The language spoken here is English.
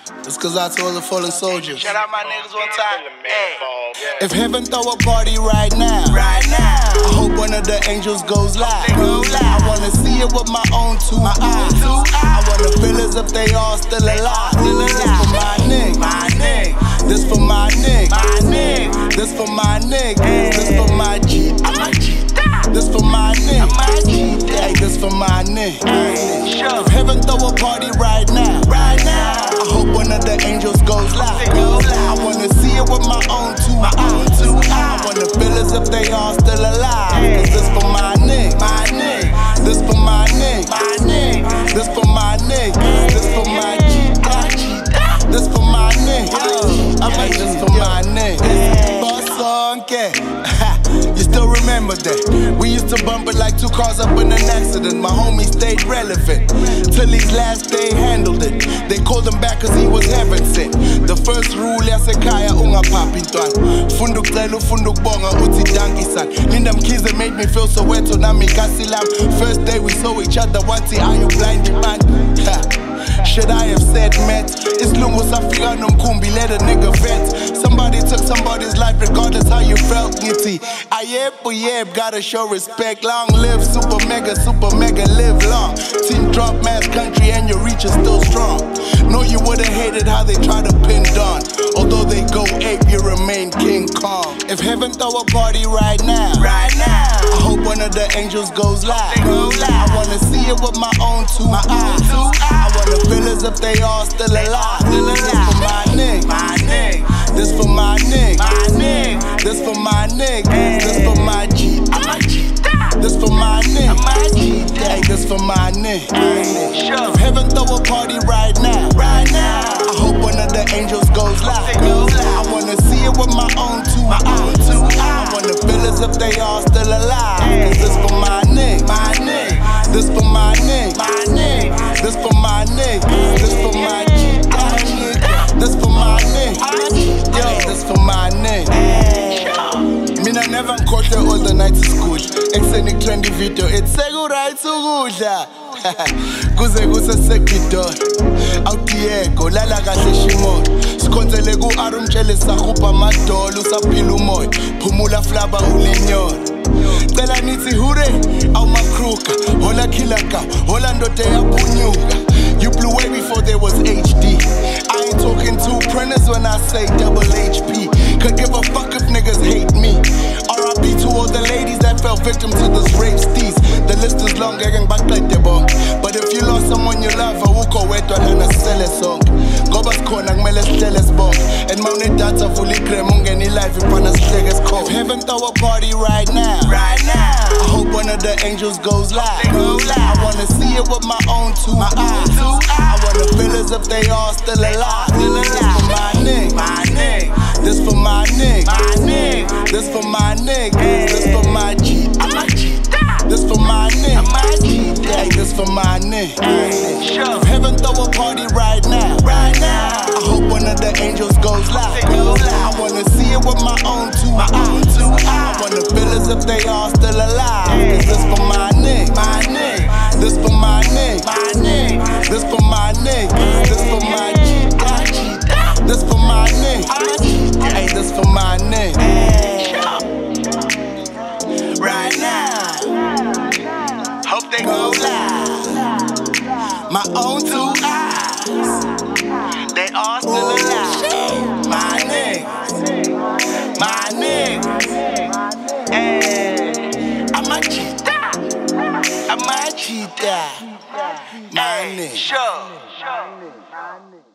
It's cause I told the fallen soldiers. Shout out my niggas one time. If heaven throw a party right now, I hope one of the angels goes live. I wanna see it with my own two eyes. I wanna feel as if they all still alive. This for my nigga. This for my nigga. This for my nigga. This for my G. This for my nigga. Hey, this for my nigga. If heaven throw a party right now, I hope one of the angels goes live. I wanna see it with my own two eyes. I wanna feel as if they all still alive. Cause this for my nigga. This for my nigga. This for my nigga. This for my G. This for my nigga. I'm like, this for my nigga. Boss on, you still remember that? We used to bump it like two cars up in an accident. My homie stayed relevant till his last day handled it. They called him back cause he was heaven sent. The first rule yasekhaya ungaphapi ntwana. Funda ukucela ufunda ukubonga uthi danki san. Linda Mkhize made me feel so wet nami ikasi lami. First day we saw each other wathi are you blind man? Should I have said met? Isilungu safika nomkhumbi, let a nigga vent. Somebody took somebody's life regardless how you felt. Ngithi ayeb, gotta show respect. Long live super mega, live long. Team drop mass country and your reach is still strong. Know you would've hated how they try to pin Don. Although they go ape, you remain King Kong. If heaven throw a party right now, I hope one of the angels goes live. I wanna see it with my own two eyes. I wanna feel as if they all still alive. This for my nigga. This for my nigga. This for my nigga. This for my G. This for my nigga. Hey, this for my nigga. If heaven throw a party right now, I hope one of the angels goes live. I wanna see it with my own two eyes. I wanna feel as if they all still alive. Cause this for my nigga. This for my nigga. This for my nigga. This for my G. This for my nigga. Yo, this for my nigga. Mina never nkhohlwe all the nights is good. Ekseni trendy video, it's right ukudla. Kuze kusesekidor. Awudiyeko lala kahle shimon. Sikhonzele ku-Arum tshele sakhupha amadolo usaphila umoya. Phumula flaba ulinyona. Cela nithi hure awumakruka. Hola khilaka, hola ndoda eyaphunyuka. You blew away before there was HD. I ain't talking two printers when I say double HP. Could give a fuck if niggas hate me. RIP to all the ladies that fell victim to this rape steez. The list is long, but if you lost someone you love, awukho wedwa lana sele sonke. Ngoba sikhona kumele sihlele sibonke. And mawune data fully creme ungeni live ifana sihleke sikhona. If heaven throw a party right now, I hope one of the angels goes live. I wanna see it with my own two eyes. I wanna feel as if they all still alive. This for my nigga. This for my nigga. This for my nigga. This for my G. This for my nigga. Hey, this for my nigga. If heaven throw a party right now, I hope one of the angels goes live. I wanna see it with my own two eyes. I wanna feel as if they all still alive. Cause this for my nigga. This for my nigga. This for my nigga. This for my G. This for my nigga. Hey, this for my nigga. Right now, hope they go live. My own two eyes, they all still alive. My nigga, my nigga. Hey, I'm a cheetah. I'm a cheetah. My nigga. Sure.